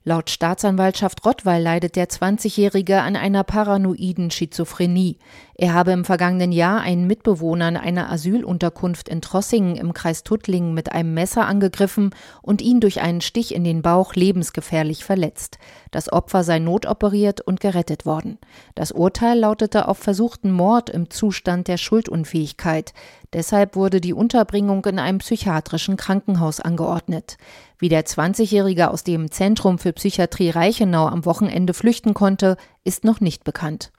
Laut Staatsanwaltschaft Rottweil leidet der 20-Jährige an einer paranoiden Schizophrenie. Er habe im vergangenen Jahr einen Mitbewohner in einer Asylunterkunft in Trossingen im Kreis Tuttlingen mit einem Messer angegriffen und ihn durch einen Stich in den Bauch lebensgefährlich verletzt. Das Opfer sei notoperiert und gerettet worden. Das Urteil lautete auf versuchten Mord im Zustand der Schuldunfähigkeit. Deshalb wurde die Unterbringung in einem psychiatrischen Krankenhaus angeordnet. Wie der 20-Jährige aus dem Zentrum für Psychiatrie Reichenau am Wochenende flüchten konnte, ist noch nicht bekannt.